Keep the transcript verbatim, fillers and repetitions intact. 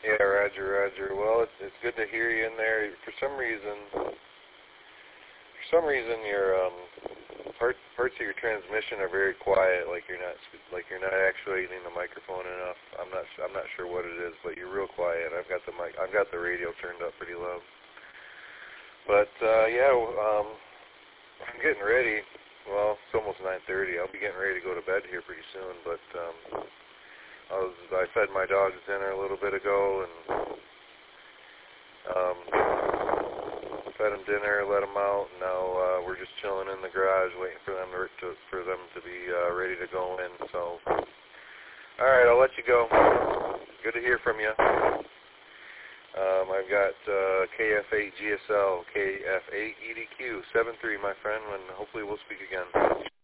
Yeah, Roger, Roger. Well, it's it's good to hear you in there. For some reason, for some reason, your um, parts parts of your transmission are very quiet. Like you're not like you're not actuating the microphone enough. I'm not I'm not sure what it is, but you're real quiet. I've got the mic. I've got the radio turned up pretty low. But uh, yeah, um, I'm getting ready. Well, it's almost nine thirty. I'll be getting ready to go to bed here pretty soon. But um, I was I fed my dogs dinner a little bit ago, and um, fed them dinner, let them out, and now uh, we're just chilling in the garage, waiting for them to, to for them to be uh, ready to go in. So, all right, I'll let you go. Good to hear from you. Um, I've got uh, K F eight G S L, K F eight E D Q seven three, my friend, and hopefully we'll speak again.